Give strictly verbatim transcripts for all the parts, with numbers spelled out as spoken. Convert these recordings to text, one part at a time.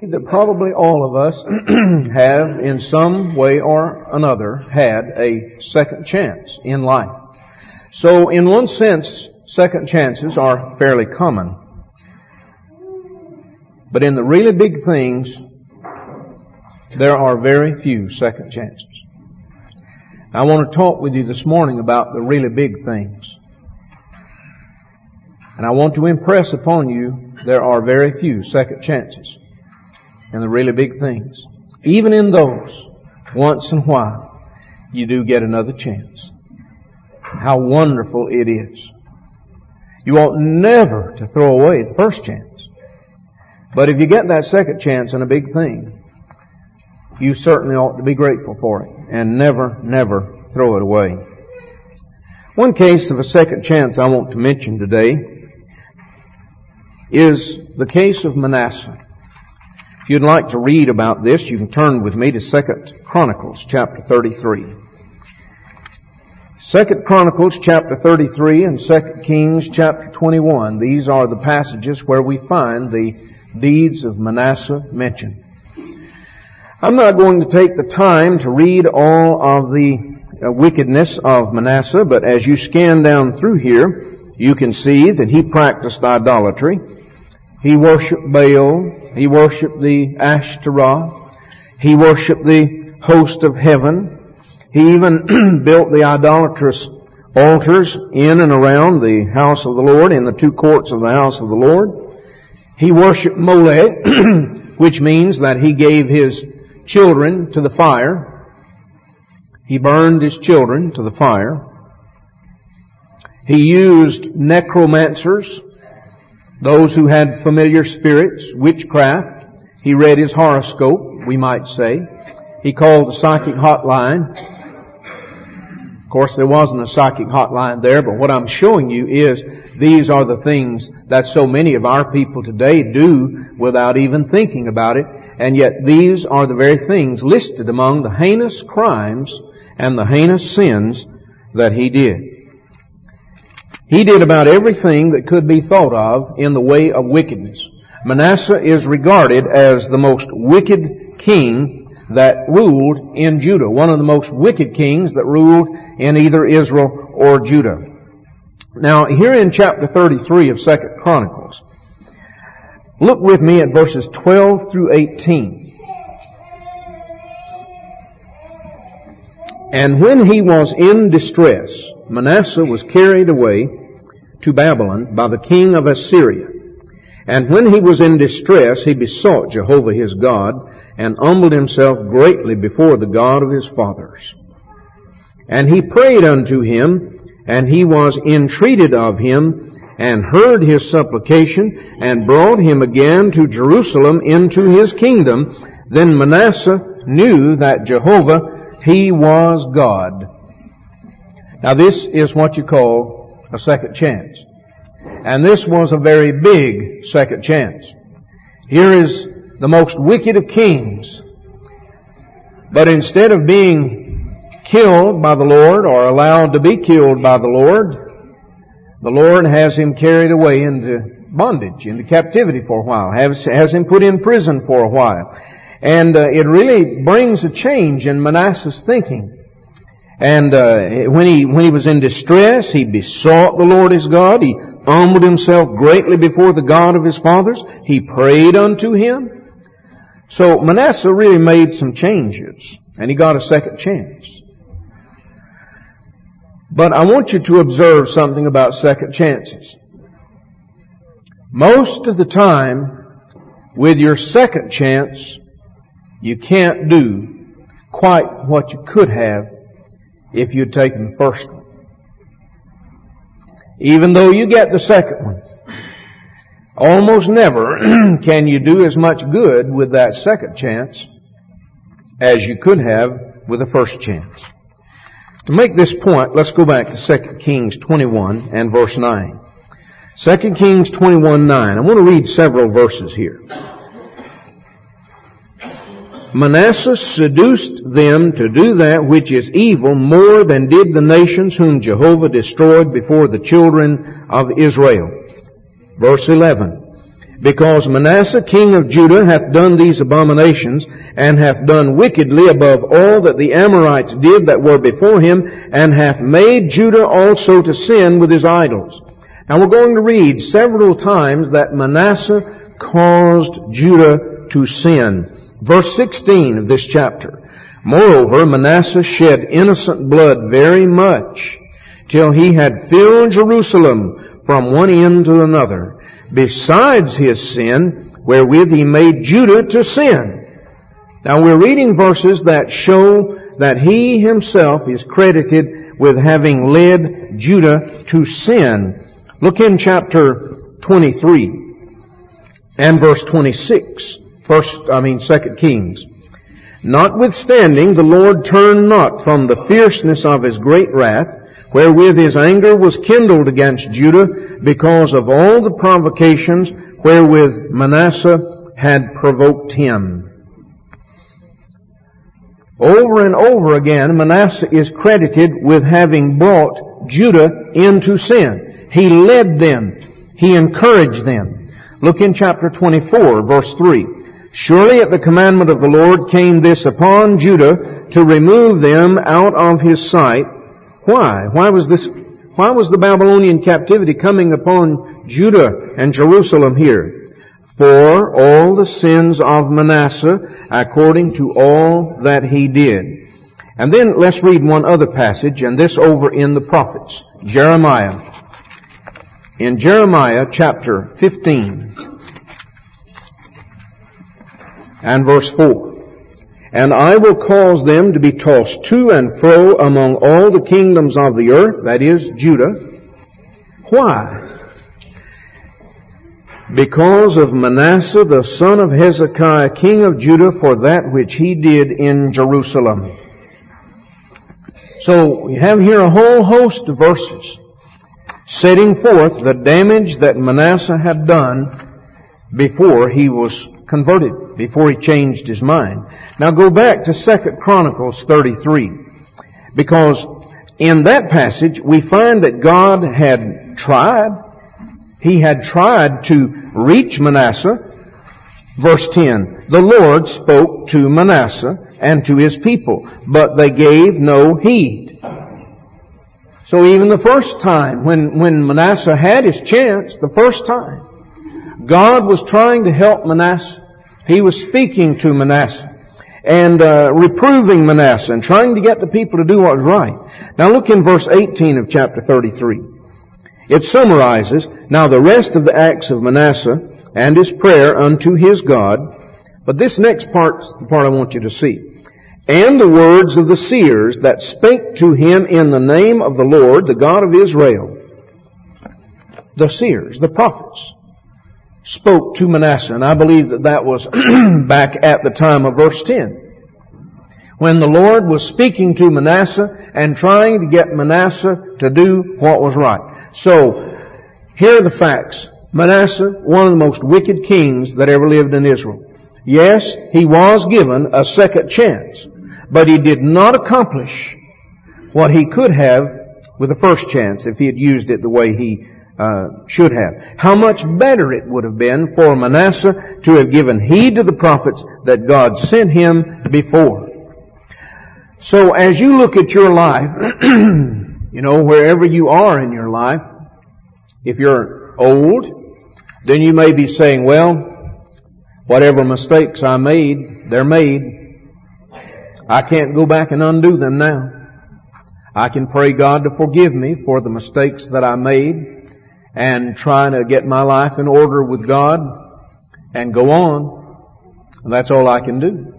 that probably all of us have in some way or another had a second chance in life. So in one sense, second chances are fairly common. But in the really big things, there are very few second chances. I want to talk with you this morning about the really big things. And I want to impress upon you there are very few second chances in the really big things. Even in those, once in a while, you do get another chance. How wonderful it is. You ought never to throw away the first chance. But if you get that second chance in a big thing, you certainly ought to be grateful for it and never, never throw it away. One case of a second chance I want to mention today is the case of Manasseh. If you'd like to read about this, you can turn with me to Second Chronicles chapter thirty-three. Second Chronicles chapter thirty-three and Second Kings chapter twenty-one. These are the passages where we find the deeds of Manasseh mentioned. I'm not going to take the time to read all of the uh, wickedness of Manasseh, but as you scan down through here, you can see that he practiced idolatry. He worshipped Baal. He worshipped the Ashtaroth. He worshipped the host of heaven. He even built the idolatrous altars in and around the house of the Lord, in the two courts of the house of the Lord. He worshipped Molech, which means that he gave his children to the fire. He burned his children to the fire. He used necromancers, those who had familiar spirits, witchcraft. He read his horoscope, we might say. He called the psychic hotline. Of course, there wasn't a psychic hotline there, but what I'm showing you is these are the things that so many of our people today do without even thinking about it. And yet these are the very things listed among the heinous crimes and the heinous sins that he did. He did about everything that could be thought of in the way of wickedness. Manasseh is regarded as the most wicked king that ruled in Judah. One of the most wicked kings that ruled in either Israel or Judah. Now, here in chapter thirty-three of Second Chronicles, look with me at verses twelve through eighteen. And when he was in distress, Manasseh was carried away to Babylon by the king of Assyria. And when he was in distress, he besought Jehovah his God, and humbled himself greatly before the God of his fathers. And he prayed unto him, and he was entreated of him, and heard his supplication, and brought him again to Jerusalem into his kingdom. Then Manasseh knew that Jehovah, he was God. Now this is what you call a second chance. And this was a very big second chance. Here is the most wicked of kings. But instead of being killed by the Lord or allowed to be killed by the Lord, the Lord has him carried away into bondage, into captivity for a while, has, has him put in prison for a while. And uh, it really brings a change in Manasseh's thinking. And uh, when he when he was in distress, he besought the Lord his God. He humbled himself greatly before the God of his fathers. He prayed unto him. So Manasseh really made some changes, and he got a second chance. But I want you to observe something about second chances. Most of the time, with your second chance, you can't do quite what you could have if you'd taken the first one. Even though you get the second one, almost never can you do as much good with that second chance as you could have with the first chance. To make this point, let's go back to Second Kings twenty-one and verse nine. Second Kings twenty-one nine. I want to read several verses here. Manasseh seduced them to do that which is evil more than did the nations whom Jehovah destroyed before the children of Israel. Verse eleven. Because Manasseh king of Judah hath done these abominations, and hath done wickedly above all that the Amorites did that were before him, and hath made Judah also to sin with his idols. Now we're going to read several times that Manasseh caused Judah to sin. Verse sixteen of this chapter. Moreover, Manasseh shed innocent blood very much, till he had filled Jerusalem from one end to another, besides his sin, wherewith he made Judah to sin. Now we're reading verses that show that he himself is credited with having led Judah to sin. Look in chapter twenty-three and verse twenty-six. First, I mean, Second Kings. Notwithstanding, the Lord turned not from the fierceness of his great wrath, wherewith his anger was kindled against Judah, because of all the provocations wherewith Manasseh had provoked him. Over and over again, Manasseh is credited with having brought Judah into sin. He led them. He encouraged them. Look in chapter twenty-four, verse three. Surely at the commandment of the Lord came this upon Judah to remove them out of his sight. Why? Why was this, why was the Babylonian captivity coming upon Judah and Jerusalem here? For all the sins of Manasseh, according to all that he did. And then let's read one other passage, and this over in the prophets. Jeremiah. In Jeremiah chapter fifteen and verse four. And I will cause them to be tossed to and fro among all the kingdoms of the earth, that is, Judah. Why? Because of Manasseh the son of Hezekiah, king of Judah, for that which he did in Jerusalem. So we have here a whole host of verses setting forth the damage that Manasseh had done before he was converted, before he changed his mind. Now go back to Second Chronicles thirty-three, because in that passage we find that God had tried, He had tried to reach Manasseh. Verse ten, the Lord spoke to Manasseh and to his people, but they gave no heed. So even the first time, when, when Manasseh had his chance, the first time, God was trying to help Manasseh. He was speaking to Manasseh and uh, reproving Manasseh and trying to get the people to do what was right. Now look in verse eighteen of chapter thirty-three. It summarizes, now the rest of the acts of Manasseh and his prayer unto his God. But this next part's the part I want you to see. And the words of the seers that spake to him in the name of the Lord, the God of Israel. The seers, the prophets, spoke to Manasseh. And I believe that that was back at the time of verse ten. When the Lord was speaking to Manasseh and trying to get Manasseh to do what was right. So, here are the facts. Manasseh, one of the most wicked kings that ever lived in Israel. Yes, he was given a second chance, but he did not accomplish what he could have with the first chance if he had used it the way he uh, should have. How much better it would have been for Manasseh to have given heed to the prophets that God sent him before. So as you look at your life, you know, wherever you are in your life, if you're old, then you may be saying, well, whatever mistakes I made, they're made. I can't go back and undo them now. I can pray God to forgive me for the mistakes that I made and try to get my life in order with God and go on. And that's all I can do.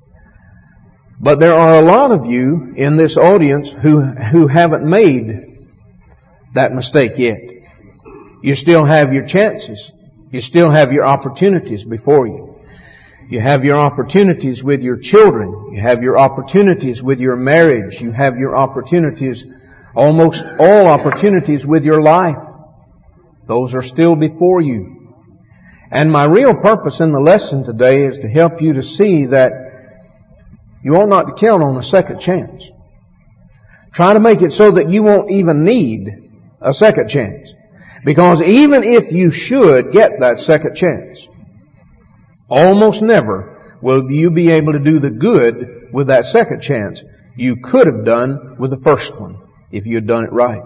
But there are a lot of you in this audience who, who haven't made that mistake yet. You still have your chances. You still have your opportunities before you. You have your opportunities with your children. You have your opportunities with your marriage. You have your opportunities, almost all opportunities with your life. Those are still before you. And my real purpose in the lesson today is to help you to see that you ought not to count on a second chance. Try to make it so that you won't even need a second chance. Because even if you should get that second chance, almost never will you be able to do the good with that second chance you could have done with the first one if you had done it right.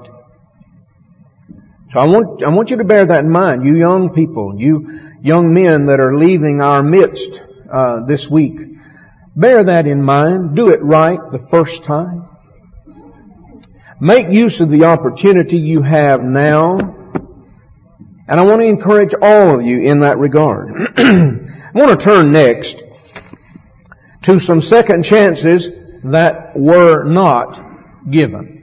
So I want, I want you to bear that in mind, you young people, you young men that are leaving our midst uh, this week. Bear that in mind. Do it right the first time. Make use of the opportunity you have now. And I want to encourage all of you in that regard. I want to turn next to some second chances that were not given.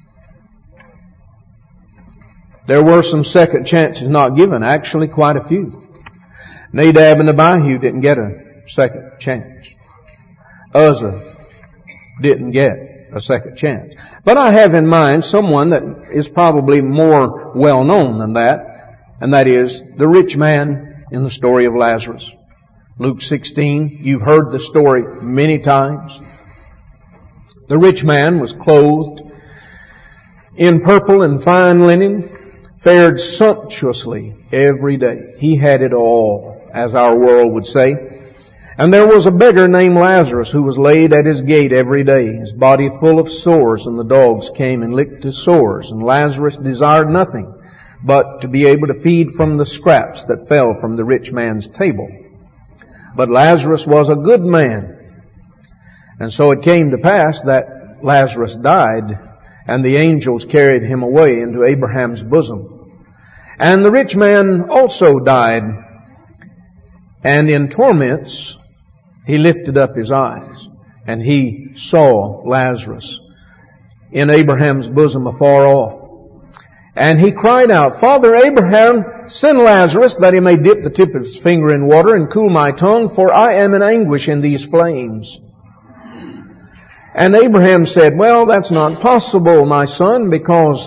There were some second chances not given, actually quite a few. Nadab and Abihu didn't get a second chance. Uzzah didn't get a second chance. But I have in mind someone that is probably more well known than that, and that is the rich man in the story of Lazarus. Luke sixteen, you've heard the story many times. The rich man was clothed in purple and fine linen, fared sumptuously every day. He had it all, as our world would say. And there was a beggar named Lazarus who was laid at his gate every day, his body full of sores, and the dogs came and licked his sores. And Lazarus desired nothing but to be able to feed from the scraps that fell from the rich man's table. But Lazarus was a good man. And so it came to pass that Lazarus died, and the angels carried him away into Abraham's bosom. And the rich man also died, and in torments he lifted up his eyes, and he saw Lazarus in Abraham's bosom afar off. And he cried out, Father Abraham, send Lazarus that he may dip the tip of his finger in water and cool my tongue, for I am in anguish in these flames. And Abraham said, well, that's not possible, my son, because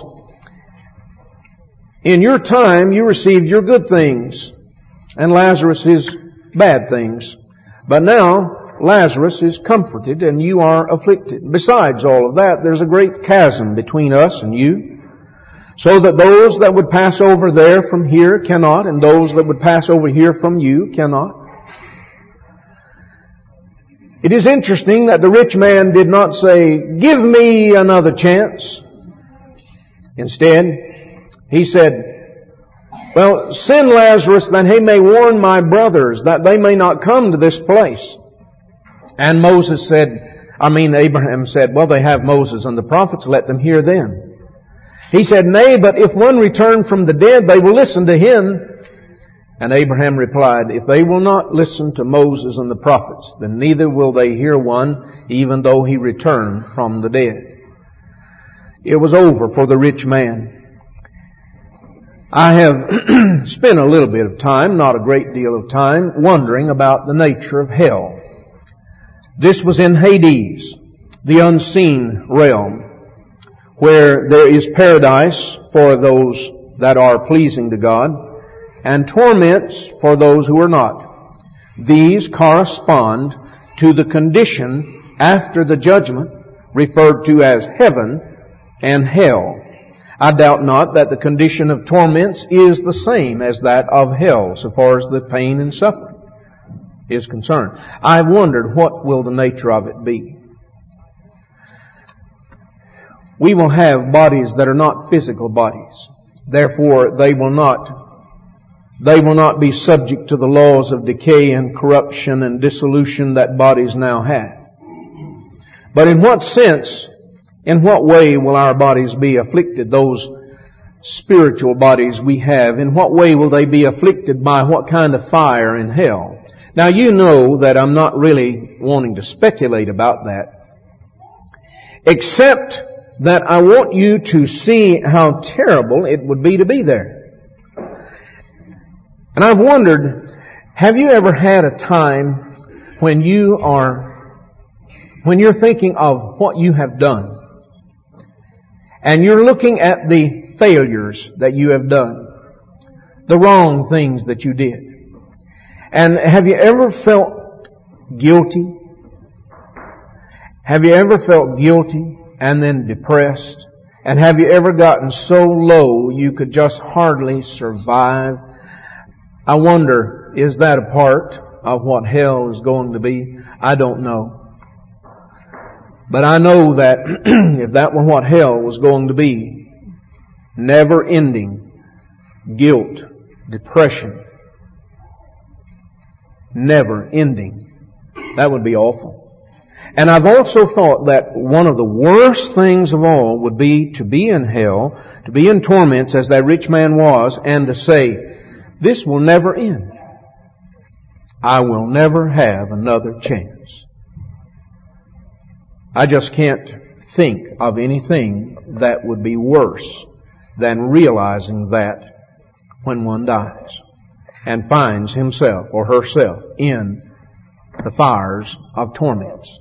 in your time you received your good things, and Lazarus his bad things. But now Lazarus is comforted and you are afflicted. Besides all of that, there's a great chasm between us and you, so that those that would pass over there from here cannot, and those that would pass over here from you cannot. It is interesting that the rich man did not say, give me another chance. Instead, he said, well, send Lazarus that he may warn my brothers that they may not come to this place. And Moses said, I mean Abraham said, well, they have Moses and the prophets, let them hear them. He said, nay, but if one return from the dead, they will listen to him. And Abraham replied, if they will not listen to Moses and the prophets, then neither will they hear one, even though he return from the dead. It was over for the rich man. I have spent a little bit of time, not a great deal of time, wondering about the nature of hell. This was in Hades, the unseen realm, where there is paradise for those that are pleasing to God, and torments for those who are not. These correspond to the condition after the judgment, referred to as heaven and hell. I doubt not that the condition of torments is the same as that of hell, so far as the pain and suffering is concerned. I've wondered, what will the nature of it be? We will have bodies that are not physical bodies. Therefore, they will not They will not be subject to the laws of decay and corruption and dissolution that bodies now have. But in what sense, in what way will our bodies be afflicted, those spiritual bodies we have? In what way will they be afflicted by what kind of fire in hell? Now you know that I'm not really wanting to speculate about that, except that I want you to see how terrible it would be to be there. And I've wondered, have you ever had a time when you are, when you're thinking of what you have done, and you're looking at the failures that you have done, the wrong things that you did, and have you ever felt guilty? Have you ever felt guilty and then depressed And have you ever gotten so low you could just hardly survive? I wonder, is that a part of what hell is going to be? I don't know. But I know that if that were what hell was going to be, never ending guilt, depression, never ending, that would be awful. And I've also thought that one of the worst things of all would be to be in hell, to be in torments as that rich man was, and to say, this will never end. I will never have another chance. I just can't think of anything that would be worse than realizing that when one dies and finds himself or herself in the fires of torments.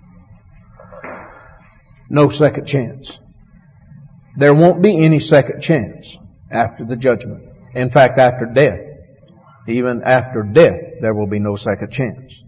No second chance. There won't be any second chance after the judgment. In fact, after death, even after death, there will be no second chance.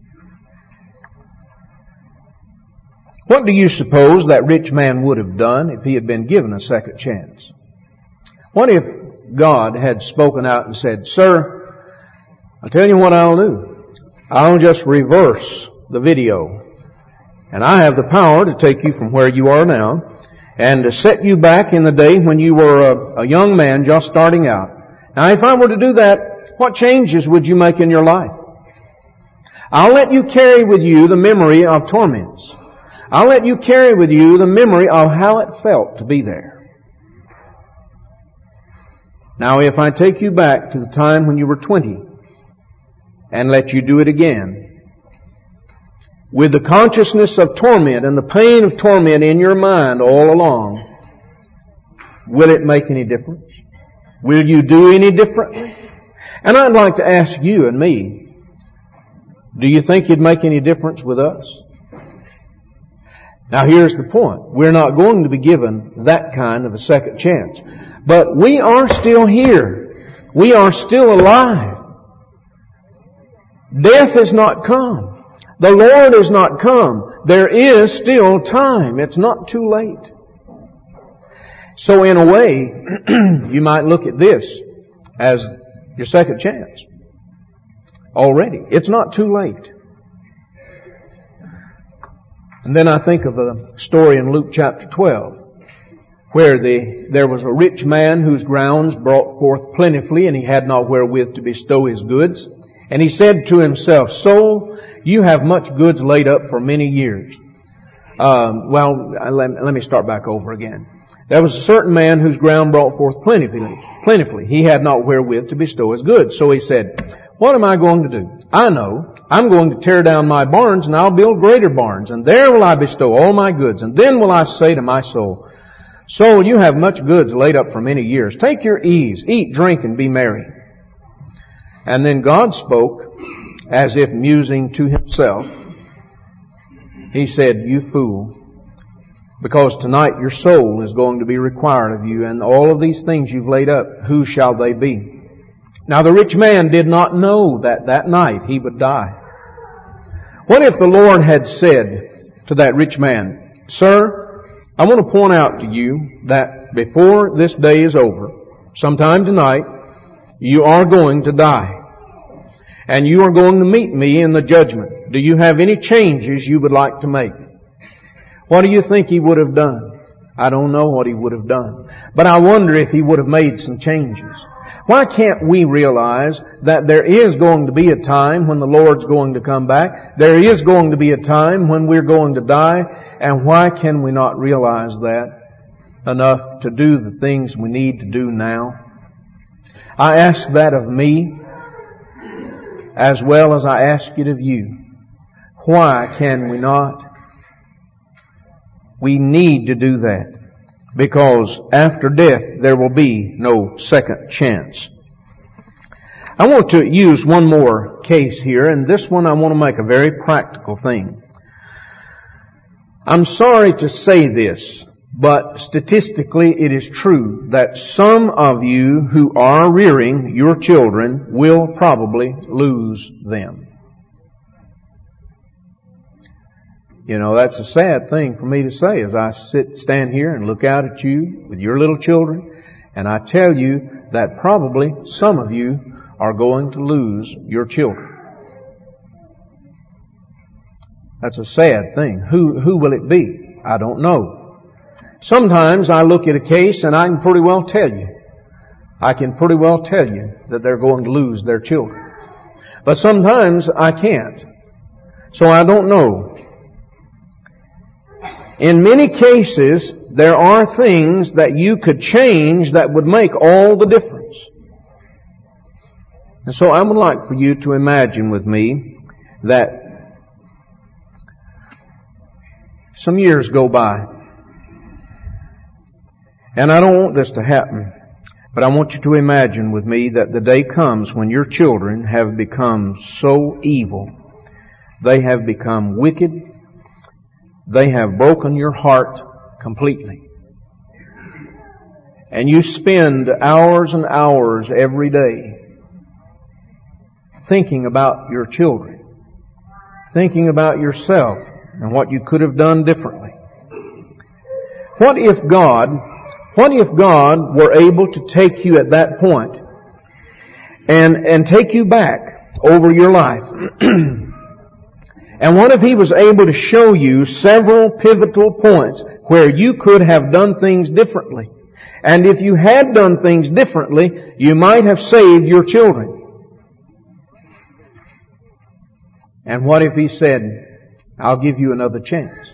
What do you suppose that rich man would have done if he had been given a second chance? What if God had spoken out and said, sir, I'll tell you what I'll do. I'll just reverse the video. And I have the power to take you from where you are now and to set you back in the day when you were a, a young man just starting out. Now, if I were to do that, what changes would you make in your life? I'll let you carry with you the memory of torments. I'll let you carry with you the memory of how it felt to be there. Now, if I take you back to the time when you were twenty and let you do it again, with the consciousness of torment and the pain of torment in your mind all along, will it make any difference? Will you do any differently? And I'd like to ask you and me, do you think it'd make any difference with us? Now here's the point. We're not going to be given that kind of a second chance. But we are still here. We are still alive. Death has not come. The Lord has not come. There is still time. It's not too late. So in a way, you might look at this as your second chance. Already. It's not too late. And then I think of a story in Luke chapter twelve, where the, there was a rich man whose grounds brought forth plentifully, and he had not wherewith to bestow his goods. And he said to himself, soul, you have much goods laid up for many years. Um, well, let, let me start back over again. There was a certain man whose ground brought forth plentifully. Plentifully. He had not wherewith to bestow his goods. So he said, what am I going to do? I know. I'm going to tear down my barns, and I'll build greater barns, and there will I bestow all my goods. And then will I say to my soul, soul, you have much goods laid up for many years. Take your ease, eat, drink, and be merry. And then God spoke, as if musing to himself. He said, you fool, because tonight your soul is going to be required of you, and all of these things you've laid up, who shall they be? Now the rich man did not know that that night he would die. What if the Lord had said to that rich man, sir, I want to point out to you that before this day is over, sometime tonight, you are going to die. And you are going to meet me in the judgment. Do you have any changes you would like to make? What do you think he would have done? I don't know what he would have done. But I wonder if he would have made some changes. Why can't we realize that there is going to be a time when the Lord's going to come back? There is going to be a time when we're going to die. And why can we not realize that enough to do the things we need to do now? I ask that of me as well as I ask it of you. Why can we not? We need to do that, because after death there will be no second chance. I want to use one more case here, and this one I want to make a very practical thing. I'm sorry to say this, but statistically it is true that some of you who are rearing your children will probably lose them. You know, that's a sad thing for me to say as I sit, stand here and look out at you with your little children, and I tell you that probably some of you are going to lose your children. That's a sad thing. Who, who will it be? I don't know. Sometimes I look at a case and I can pretty well tell you. I can pretty well tell you that they're going to lose their children. But sometimes I can't. So I don't know. In many cases, there are things that you could change that would make all the difference. And so I would like for you to imagine with me that some years go by. And I don't want this to happen, but I want you to imagine with me that the day comes when your children have become so evil. They have become wicked. They have broken your heart completely. And you spend hours and hours every day thinking about your children, thinking about yourself and what you could have done differently. What if God, what if God were able to take you at that point and, and take you back over your life? And what if He was able to show you several pivotal points where you could have done things differently? And if you had done things differently, you might have saved your children. And what if He said, I'll give you another chance?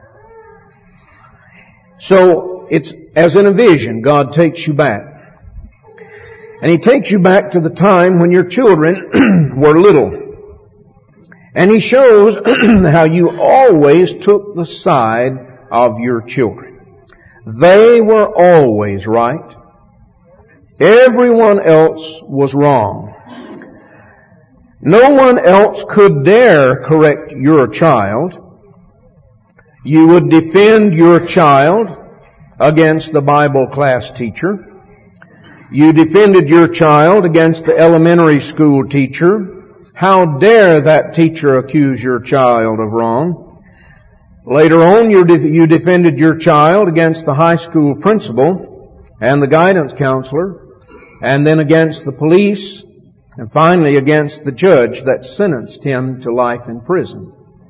So, it's as in a vision, God takes you back. And He takes you back to the time when your children were little. And He shows how you always took the side of your children. They were always right. Everyone else was wrong. No one else could dare correct your child. You would defend your child against the Bible class teacher. You defended your child against the elementary school teacher. How dare that teacher accuse your child of wrong? Later on, you, de- you defended your child against the high school principal and the guidance counselor, and then against the police, and finally against the judge that sentenced him to life in prison.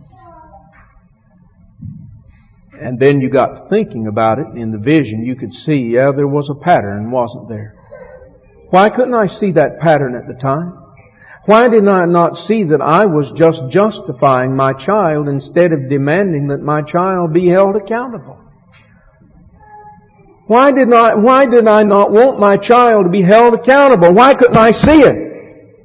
And then you got thinking about it. In the vision, you could see, yeah, there was a pattern, wasn't there? Why couldn't I see that pattern at the time? Why did I not see that I was just justifying my child instead of demanding that my child be held accountable? Why did not, why did I not want my child to be held accountable? Why couldn't I see it?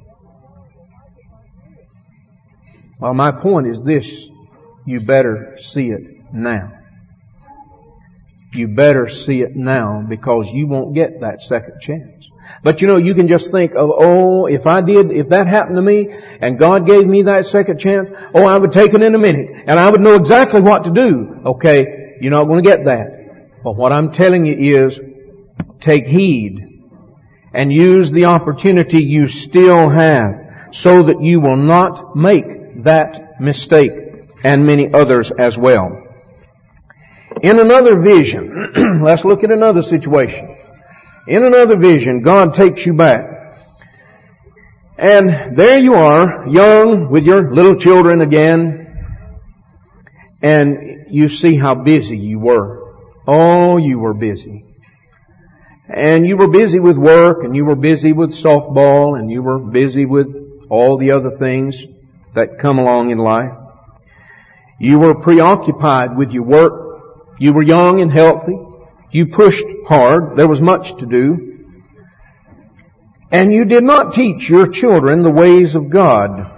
Well, my point is this. You better see it now. You better see it now, because you won't get that second chance. But you know, you can just think of, oh, if I did, if that happened to me and God gave me that second chance, oh, I would take it in a minute and I would know exactly what to do. Okay, you're not going to get that. But what I'm telling you is, take heed and use the opportunity you still have so that you will not make that mistake, and many others as well. In another vision, let's look at another situation. In another vision, God takes you back. And there you are, young, with your little children again. And you see how busy you were. Oh, you were busy. And you were busy with work, and you were busy with softball, and you were busy with all the other things that come along in life. You were preoccupied with your work. You were young and healthy. You pushed hard. There was much to do. And you did not teach your children the ways of God.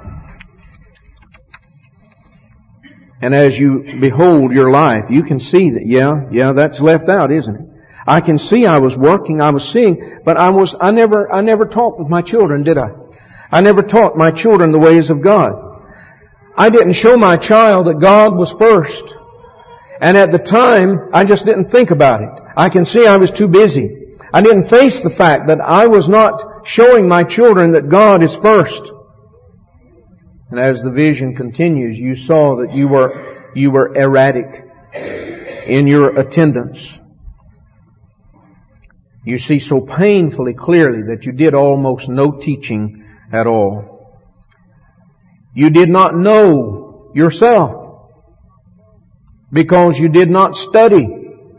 And as you behold your life, you can see that, yeah, yeah, that's left out, isn't it? I can see I was working, I was seeing, but I was, I never, I never talked with my children, did I? I never taught my children the ways of God. I didn't show my child that God was first. And at the time, I just didn't think about it. I can see I was too busy. I didn't face the fact that I was not showing my children that God is first. And as the vision continues, you saw that you were you were erratic in your attendance. You see so painfully clearly that you did almost no teaching at all. You did not know yourself because you did not study.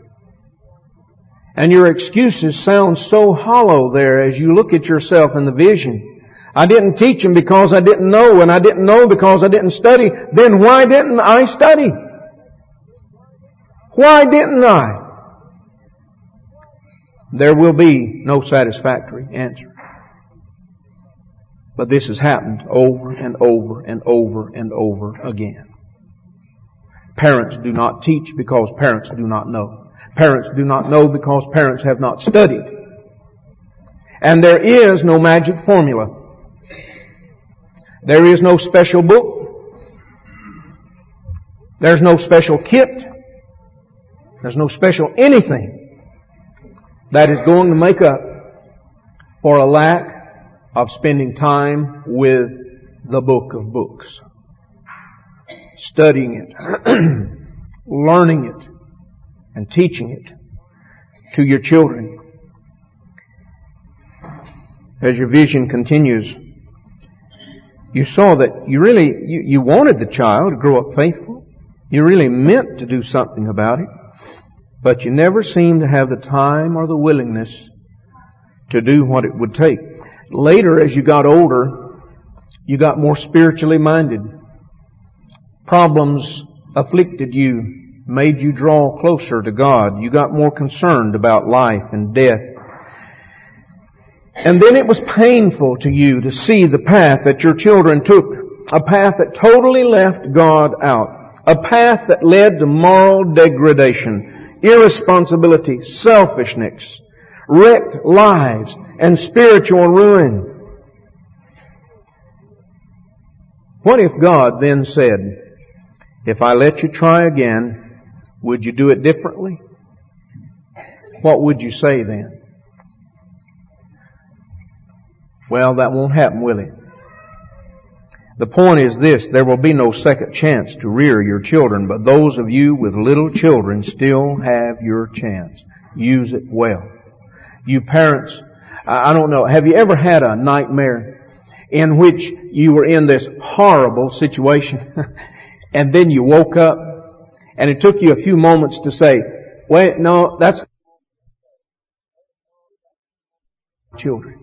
And your excuses sound so hollow there as you look at yourself in the vision. I didn't teach them because I didn't know, and I didn't know because I didn't study. Then why didn't I study? Why didn't I? There will be no satisfactory answer. But this has happened over and over and over and over again. Parents do not teach because parents do not know. Parents do not know because parents have not studied. And there is no magic formula. There is no special book. There's no special kit. There's no special anything that is going to make up for a lack of spending time with the book of books. Studying it, learning it, and teaching it to your children. As your vision continues, you saw that you really, you, you wanted the child to grow up faithful. You really meant to do something about it. But you never seemed to have the time or the willingness to do what it would take. Later, as you got older, you got more spiritually minded. Problems afflicted you, made you draw closer to God. You got more concerned about life and death. And then it was painful to you to see the path that your children took. A path that totally left God out. A path that led to moral degradation, irresponsibility, selfishness, wrecked lives, and spiritual ruin. What if God then said, if I let you try again, would you do it differently? What would you say then? Well, that won't happen, will it? The point is this, there will be no second chance to rear your children, but those of you with little children still have your chance. Use it well. You parents, I don't know, have you ever had a nightmare in which you were in this horrible situation and then you woke up and it took you a few moments to say, wait, no, that's children.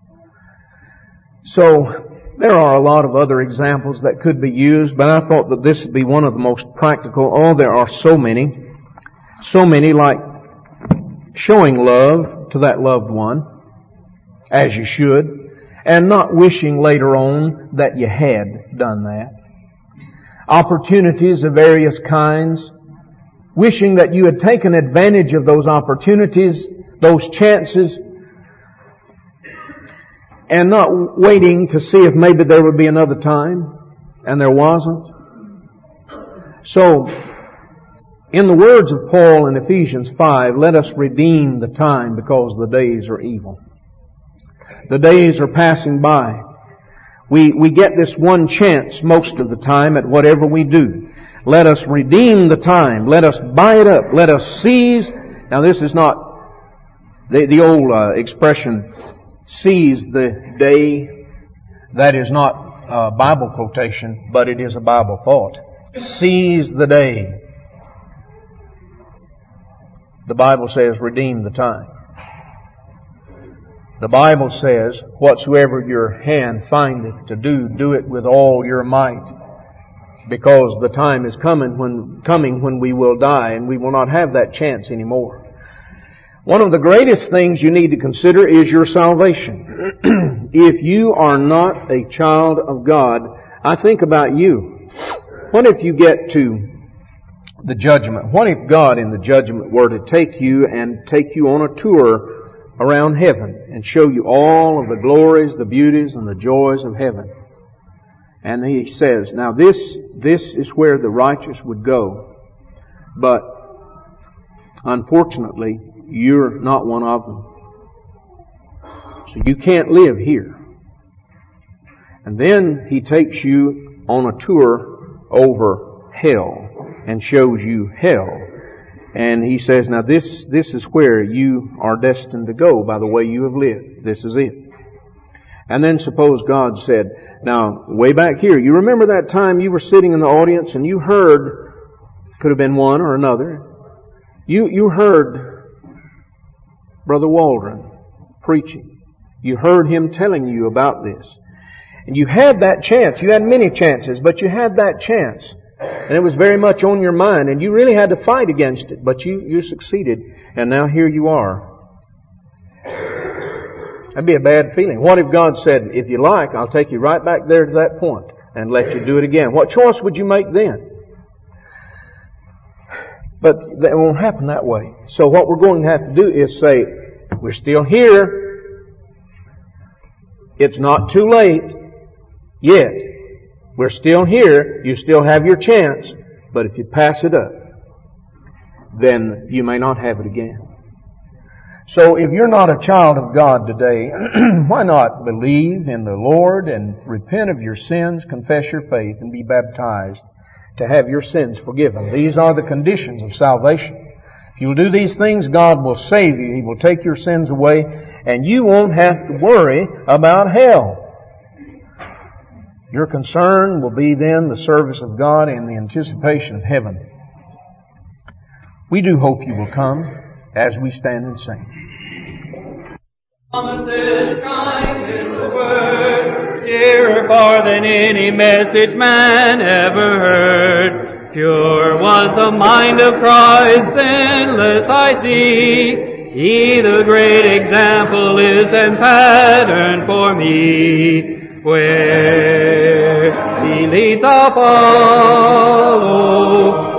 So, there are a lot of other examples that could be used, but I thought that this would be one of the most practical. Oh, there are so many. So many, like showing love to that loved one, as you should, and not wishing later on that you had done that. Opportunities of various kinds, wishing that you had taken advantage of those opportunities, those chances, and not waiting to see if maybe there would be another time, and there wasn't. So, in the words of Paul in Ephesians five, let us redeem the time because the days are evil. The days are passing by. We, we get this one chance most of the time at whatever we do. Let us redeem the time. Let us buy it up. Let us seize. Now this is not the, the old uh, expression, seize the day. That is not a Bible quotation, but it is a Bible thought. Seize the day. The Bible says, redeem the time. The Bible says, whatsoever your hand findeth to do, do it with all your might. Because the time is coming when, coming when we will die, and we will not have that chance anymore. One of the greatest things you need to consider is your salvation. If you are not a child of God, I think about you. What if you get to the judgment? What if God in the judgment were to take you and take you on a tour around heaven and show you all of the glories, the beauties, and the joys of heaven? And He says, now this, this is where the righteous would go. But unfortunately, you're not one of them. So you can't live here. And then He takes you on a tour over hell. and shows you hell. And He says, now this, this is where you are destined to go by the way you have lived. This is it. And then suppose God said, now way back here, you remember that time you were sitting in the audience and you heard, could have been one or another, you, you heard Brother Waldron preaching. You heard him telling you about this. And you had that chance. You had many chances, but you had that chance. And it was very much on your mind, and you really had to fight against it, but you, you succeeded, and now here you are. That'd be a bad feeling. What if God said, if you like, I'll take you right back there to that point and let you do it again? What choice would you make then? But that won't happen that way. So what we're going to have to do is say, we're still here. It's not too late yet. We're still here. You still have your chance. But if you pass it up, then you may not have it again. So if you're not a child of God today, why not believe in the Lord and repent of your sins, confess your faith, and be baptized to have your sins forgiven? These are the conditions of salvation. If you'll do these things, God will save you. He will take your sins away, and you won't have to worry about hell. Your concern will be then the service of God and the anticipation of heaven. We do hope you will come as we stand and sing. Promises kind in the word, dearer far than any message man ever heard. Pure was the mind of Christ, sinless I see. He the great example is and pattern for me. Where He leads I'll follow.